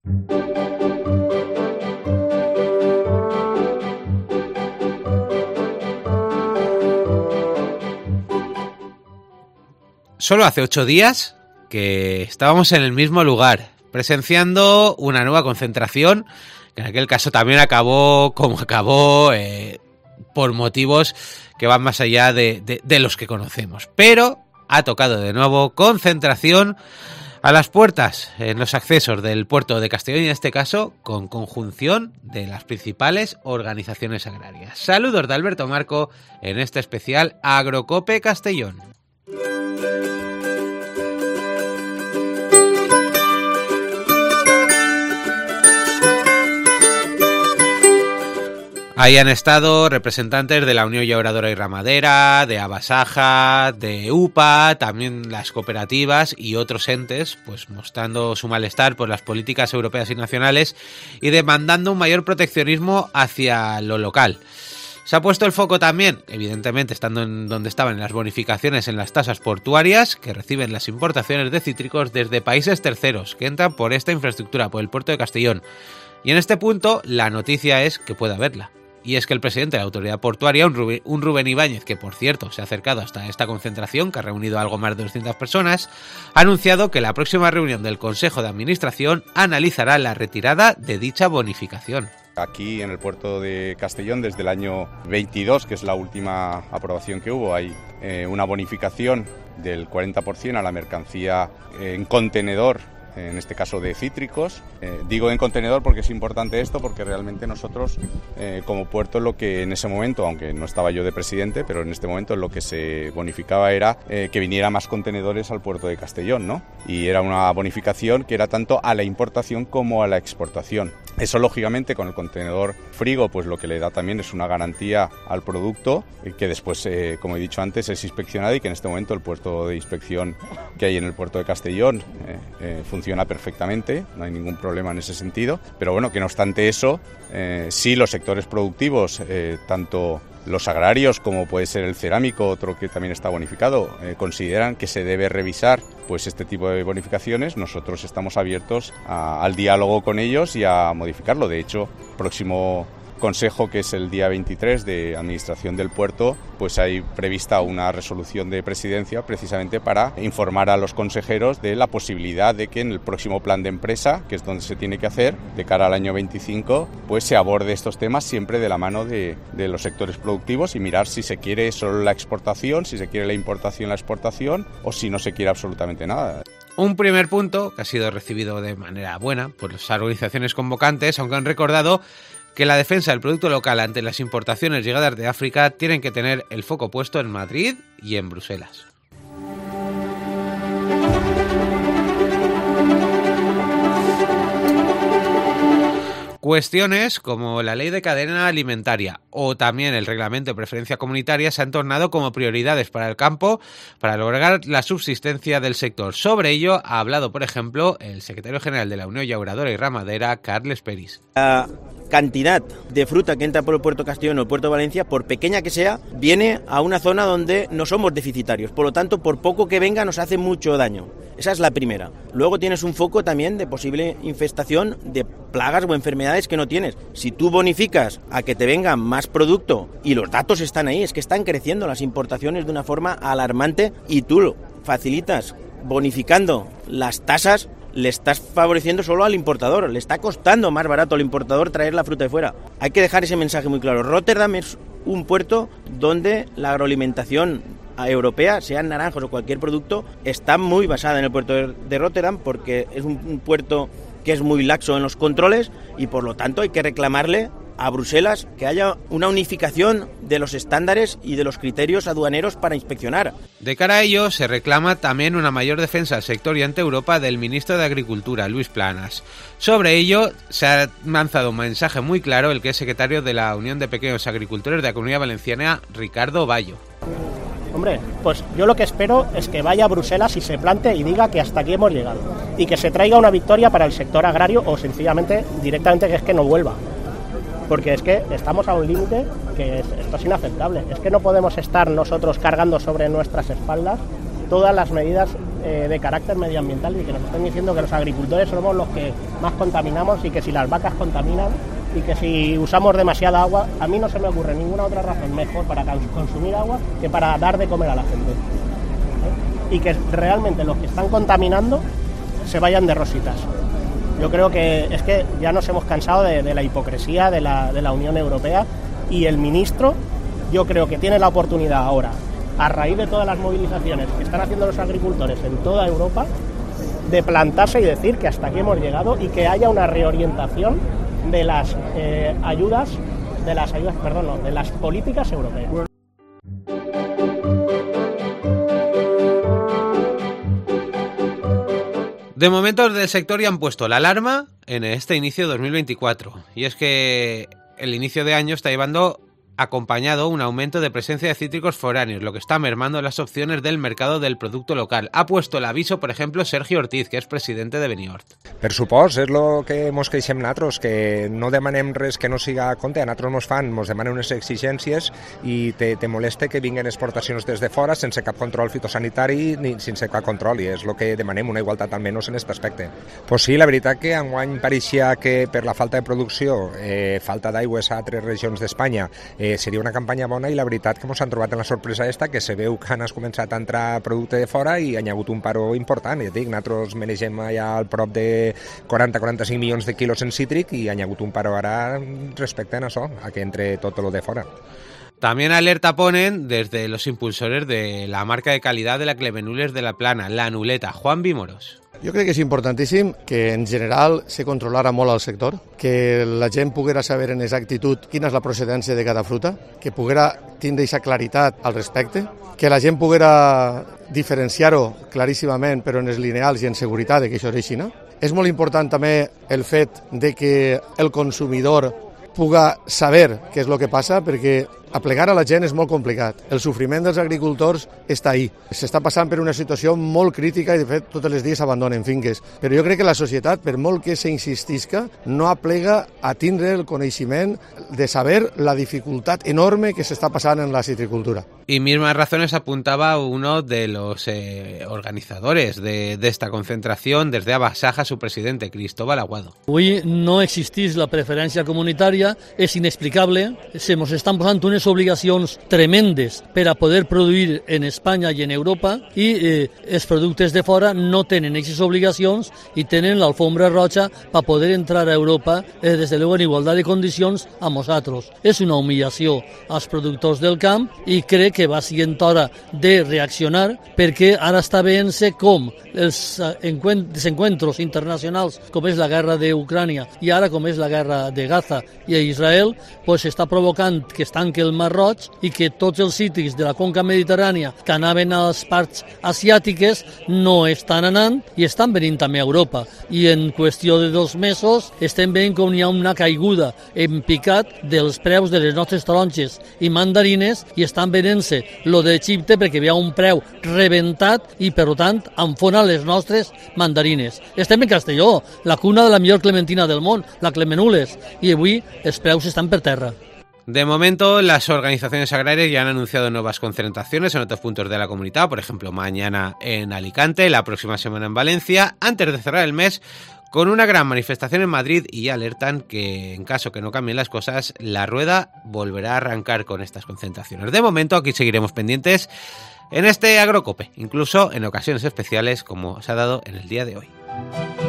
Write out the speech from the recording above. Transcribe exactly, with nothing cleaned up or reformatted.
Solo hace ocho días que estábamos en el mismo lugar, presenciando una nueva concentración, que en aquel caso también acabó como acabó, eh, por motivos que van más allá de, de, de los que conocemos. Pero ha tocado de nuevo concentración a las puertas, en los accesos del puerto de Castellón, y en este caso con conjunción de las principales organizaciones agrarias. Saludos de Alberto Marco en este especial Agrocope Castellón. Ahí han estado representantes de la Unión Llauradora y Ramadera, de Abasaja, de U P A, también las cooperativas y otros entes, pues mostrando su malestar por las políticas europeas y nacionales y demandando un mayor proteccionismo hacia lo local. Se ha puesto el foco también, evidentemente estando en donde estaban, en las bonificaciones en las tasas portuarias que reciben las importaciones de cítricos desde países terceros que entran por esta infraestructura, por el puerto de Castellón. Y en este punto la noticia es que puede haberla. Y es que el presidente de la autoridad portuaria, un Rubén, un Rubén Ibáñez, que por cierto se ha acercado hasta esta concentración, que ha reunido a algo más de doscientas personas, ha anunciado que la próxima reunión del Consejo de Administración analizará la retirada de dicha bonificación. Aquí en el puerto de Castellón, desde el año veintidós, que es la última aprobación que hubo, hay eh, una bonificación del cuarenta por ciento a la mercancía en contenedor, en este caso de cítricos. Eh, digo en contenedor porque es importante esto, porque realmente nosotros eh, como puerto lo que en ese momento, aunque no estaba yo de presidente, pero en este momento lo que se bonificaba era eh, que viniera más contenedores al puerto de Castellón, ¿no? Y era una bonificación que era tanto a la importación como a la exportación. Eso lógicamente con el contenedor frigo pues lo que le da también es una garantía al producto que después, eh, como he dicho antes, es inspeccionado y que en este momento el puerto de inspección que hay en el puerto de Castellón eh, eh, funciona perfectamente, no hay ningún problema en ese sentido, pero bueno, que no obstante eso, eh, sí los sectores productivos, eh, tanto los agrarios como puede ser el cerámico, otro que también está bonificado, eh, consideran que se debe revisar pues este tipo de bonificaciones. Nosotros estamos abiertos a, al diálogo con ellos y a modificarlo. De hecho, próximo consejo, que es el día veintitrés de Administración del Puerto, pues hay prevista una resolución de presidencia precisamente para informar a los consejeros de la posibilidad de que en el próximo plan de empresa, que es donde se tiene que hacer, de cara al año veinticinco, pues se aborde estos temas siempre de la mano de, de los sectores productivos y mirar si se quiere solo la exportación, si se quiere la importación, la exportación o si no se quiere absolutamente nada. Un primer punto que ha sido recibido de manera buena por las organizaciones convocantes, aunque han recordado que la defensa del producto local ante las importaciones llegadas de África tienen que tener el foco puesto en Madrid y en Bruselas. Cuestiones como la ley de cadena alimentaria o también el reglamento de preferencia comunitaria se han tornado como prioridades para el campo para lograr la subsistencia del sector. Sobre ello ha hablado, por ejemplo, el secretario general de la Unión Llauradora y Ramadera, Carles Peris. La cantidad de fruta que entra por el puerto Castellón o el puerto de Valencia, por pequeña que sea, viene a una zona donde no somos deficitarios. Por lo tanto, por poco que venga nos hace mucho daño. Esa es la primera. Luego tienes un foco también de posible infestación de plagas o enfermedades que no tienes. Si tú bonificas a que te venga más producto, y los datos están ahí, es que están creciendo las importaciones de una forma alarmante, y tú lo facilitas bonificando las tasas, le estás favoreciendo solo al importador, le está costando más barato al importador traer la fruta de fuera. Hay que dejar ese mensaje muy claro. Rotterdam es un puerto donde la agroalimentación europea, sean naranjos o cualquier producto, está muy basada en el puerto de Rotterdam, porque es un, un puerto que es muy laxo en los controles y por lo tanto hay que reclamarle a Bruselas que haya una unificación de los estándares y de los criterios aduaneros para inspeccionar. De cara a ello, se reclama también una mayor defensa al sector y ante Europa del ministro de Agricultura, Luis Planas. Sobre ello, se ha lanzado un mensaje muy claro el que es secretario de la Unión de Pequeños Agricultores de la Comunidad Valenciana, Ricardo Bayo. Hombre, pues yo lo que espero es que vaya a Bruselas y se plante y diga que hasta aquí hemos llegado y que se traiga una victoria para el sector agrario o sencillamente directamente que es que no vuelva. Porque es que estamos a un límite que es, esto es inaceptable. Es que no podemos estar nosotros cargando sobre nuestras espaldas todas las medidas eh, de carácter medioambiental y que nos estén diciendo que los agricultores somos los que más contaminamos y que si las vacas contaminan y que si usamos demasiada agua, a mí no se me ocurre ninguna otra razón mejor para consumir agua que para dar de comer a la gente. ¿Eh? Y que realmente los que están contaminando se vayan de rositas. Yo creo que es que ya nos hemos cansado de, de la hipocresía de la, de la Unión Europea y el ministro, yo creo que tiene la oportunidad ahora, a raíz de todas las movilizaciones que están haciendo los agricultores en toda Europa, de plantarse y decir que hasta aquí hemos llegado y que haya una reorientación de las eh, ayudas, de las ayudas, perdón, no, de las políticas europeas. De momento, desde el sector ya han puesto la alarma en este inicio de dos mil veinticuatro. Y es que el inicio de año está llevando acompañado un aumento de presencia de cítricos foráneos, lo que está mermando las opciones del mercado del producto local. Ha puesto el aviso, por ejemplo, Sergio Ortiz, que és presidente de Benihort. Per supòs, és el que mos queixem nosaltres, que no demanem res que no siga a compte, a nosaltres mos fan, mos demanen unes exigències i te, te molesta que vinguen exportacions des de fora sense cap control fitosanitari ni sense cap control, i és el que demanem, una igualtat almenys en aquest aspecte. Pues sí, la veritat que enguany pareixia que per la falta de producció, eh, falta d'aigües a altres regions d'Espanya, Eh, seria una campanya bona i la veritat que ens han trobat en la sorpresa esta que se veu que han començat a entrar producte de fora i hi ha hagut un paro important. Ja dic, nosaltres manegem allà al prop de quaranta a quaranta-cinc milions de quilos en cítric i hi ha hagut un paro ara respecte a això, a que entre tot lo de fora. También alerta ponen desde los impulsores de la marca de calidad de la Clemenules de la Plana, la Nuleta. Juan Vímoros. Jo crec que és importantíssim que en general se controlara molt el sector, que la gent poguera saber en exactitud quina és la procedència de cada fruta, que poguera tindre aquesta claritat al respecte, que la gent poguera diferenciar-ho claríssimament, però en els lineals i en seguretat de que això és així. És molt important també el fet de que el consumidor puga saber què és el que passa, perquè aplegar a la gent és molt complicat. El sofriment dels agricultors està ahí. S'està passant per una situació molt crítica i, de fet, tots els dies abandonen finques. Però jo crec que la societat, per molt que s'insistisca, no aplega a tindre el coneixement de saber la dificultat enorme que s'està passant en la citricultura. Y mismas razones apuntaba uno de los eh, organizadores de, de esta concentración, desde Abasaja, su presidente, Cristóbal Aguado. Avui no existís la preferència comunitària, és inexplicable, se nos estan posant unes obligacions tremendes per a poder produir en Espanya i en Europa i eh, els productes de fora no tenen aquestes obligacions i tenen l'alfombra roja per poder entrar a Europa eh, des de luego en igualtat de condicions a nosaltres. És una humillació als productors del camp i crec que va sent hora de reaccionar perquè ara està veient-se com els desencuentros internacionals com és la guerra d'Ucrània i ara com és la guerra de Gaza i a Israel pues està provocant que es tanqui el Mar Roig i que tots els cítrics de la conca mediterrània que anaven a les parts asiàtiques no estan anant i estan venint també a Europa i en qüestió de dos mesos estem veient com hi ha una caiguda en picat dels preus de les nostres taronges i mandarines i estan venent-se lo d'Egipte perquè hi ha un preu rebentat i per tant enfona les nostres mandarines. Estem en Castelló, la cuna de la millor clementina del món, la Clemenules, i avui els preus estan per terra. De momento, las organizaciones agrarias ya han anunciado nuevas concentraciones en otros puntos de la comunidad, por ejemplo, mañana en Alicante, la próxima semana en Valencia, antes de cerrar el mes con una gran manifestación en Madrid y alertan que en caso que no cambien las cosas, la rueda volverá a arrancar con estas concentraciones. De momento, aquí seguiremos pendientes en este Agrocope, incluso en ocasiones especiales como se ha dado en el día de hoy.